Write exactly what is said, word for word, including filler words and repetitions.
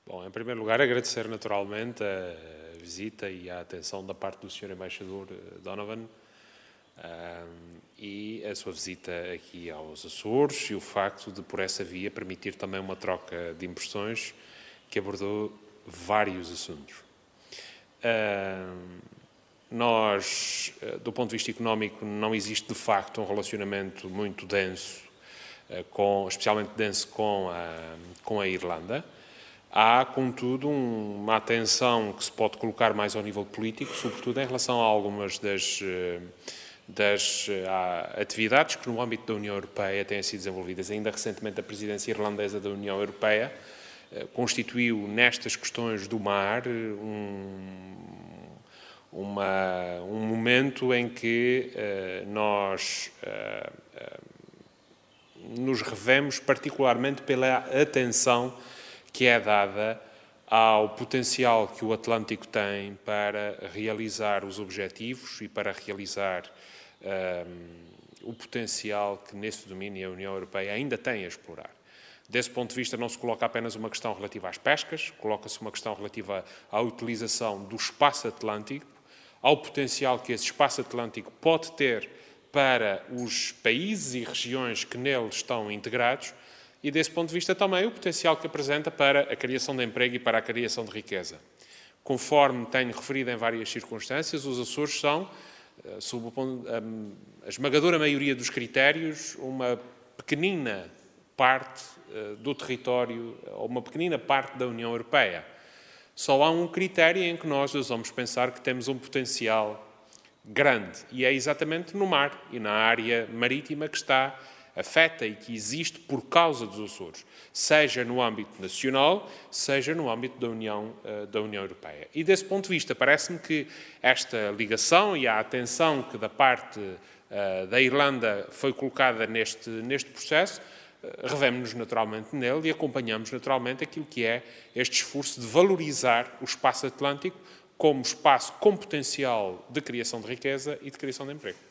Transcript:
Bom, em primeiro lugar, agradecer naturalmente a visita e a atenção da parte do senhor Embaixador Donovan um, e a sua visita aqui aos Açores e o facto de, por essa via, permitir também uma troca de impressões que abordou vários assuntos. Um, nós, do ponto de vista económico, não existe de facto um relacionamento muito denso, com, especialmente denso com a, com a Irlanda. Há, contudo, um, uma atenção que se pode colocar mais ao nível político, sobretudo em relação a algumas das, das atividades que no âmbito da União Europeia têm sido desenvolvidas. Ainda recentemente a presidência irlandesa da União Europeia constituiu nestas questões do mar um, uma, um momento em que uh, nós uh, uh, nos revemos particularmente pela atenção que é dada ao potencial que o Atlântico tem para realizar os objetivos e para realizar um, o potencial que nesse domínio a União Europeia ainda tem a explorar. Desse ponto de vista, não se coloca apenas uma questão relativa às pescas, coloca-se uma questão relativa à utilização do espaço atlântico, ao potencial que esse espaço atlântico pode ter para os países e regiões que nele estão integrados, e, desse ponto de vista, também o potencial que apresenta para a criação de emprego e para a criação de riqueza. Conforme tenho referido em várias circunstâncias, os Açores são, sob a esmagadora maioria dos critérios, uma pequenina parte do território, ou uma pequenina parte da União Europeia. Só há um critério em que nós ousamos pensar que temos um potencial grande, e é exatamente no mar e na área marítima que está afeta e que existe por causa dos Açores, seja no âmbito nacional, seja no âmbito da União, uh, da União Europeia. E desse ponto de vista, parece-me que esta ligação e a atenção que da parte uh, da Irlanda foi colocada neste, neste processo, uh, revemos-nos naturalmente nele e acompanhamos naturalmente aquilo que é este esforço de valorizar o espaço atlântico como espaço com potencial de criação de riqueza e de criação de emprego.